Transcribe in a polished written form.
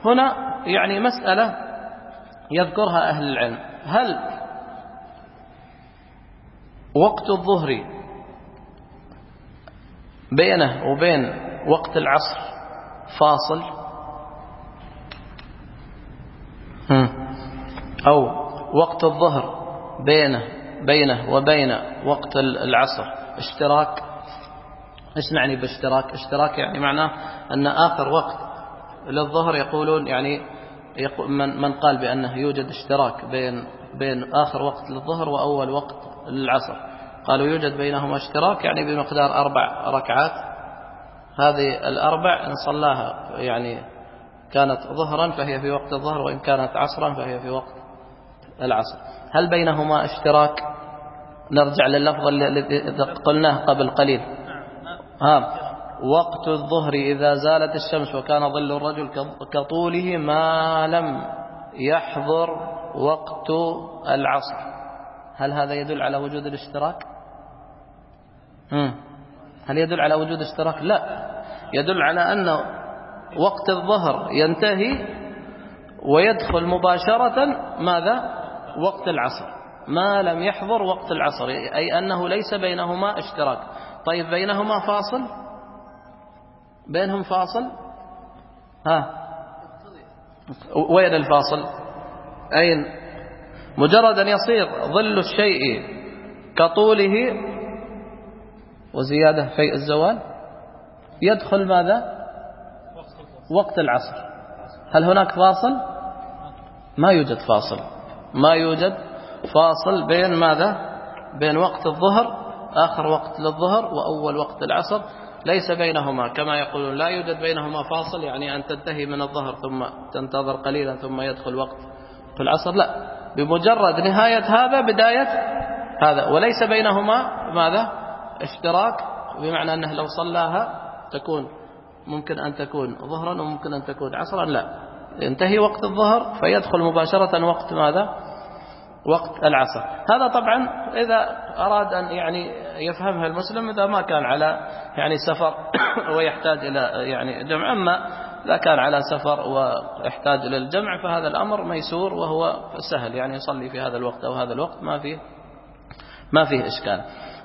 هنا يعني مسألة يذكرها أهل العلم: هل وقت الظهر بينه وبين وقت العصر فاصل، أو وقت الظهر بينه وبين وقت العصر اشتراك؟ ايش نعني باشتراك؟ اشتراك يعني معناه أن آخر وقت للظهر يقولون يعني من قال بأنه يوجد اشتراك بين آخر وقت للظهر وأول وقت للعصر، قالوا يوجد بينهما اشتراك يعني بمقدار 4 ركعات. هذه الأربع إن صلاها يعني كانت ظهرا فهي في وقت الظهر، وإن كانت عصرا فهي في وقت العصر. هل بينهما اشتراك؟ نرجع لللفظ الذي قلناه قبل قليل: وقت الظهر إذا زالت الشمس وكان ظل الرجل كطوله ما لم يحضر وقت العصر. هل هذا يدل على وجود الاشتراك؟ هل يدل على وجود اشتراك؟ لا، يدل على أن وقت الظهر ينتهي ويدخل مباشرة ماذا؟ وقت العصر، ما لم يحضر وقت العصر، أي أنه ليس بينهما اشتراك. طيب بينهما فاصل؟ بينهم فاصل؟ وين الفاصل؟ أين؟ مجرد أن يصير ظل الشيء كطوله وزيادة في الزوال يدخل ماذا؟ وقت العصر. هل هناك فاصل؟ ما يوجد فاصل، ما يوجد فاصل بين ماذا؟ بين وقت الظهر، آخر وقت للظهر، وأول وقت العصر، ليس بينهما كما يقولون لا يوجد بينهما فاصل يعني أن تنتهي من الظهر ثم تنتظر قليلا ثم يدخل وقت في العصر. لا، بمجرد نهاية هذا بداية هذا، وليس بينهما ماذا؟ اشتراك، بمعنى أنه لو صلاها تكون ممكن أن تكون ظهرا وممكن أن تكون عصرا. لا، ينتهي وقت الظهر فيدخل مباشرة وقت ماذا؟ وقت العصر. هذا طبعا إذا أراد أن يعني يفهمها المسلم إذا ما كان على يعني سفر ويحتاج إلى يعني جمع. أما إذا كان على سفر ويحتاج إلى الجمع فهذا الأمر ميسور وهو سهل، يعني يصلي في هذا الوقت أو هذا الوقت ما فيه إشكال.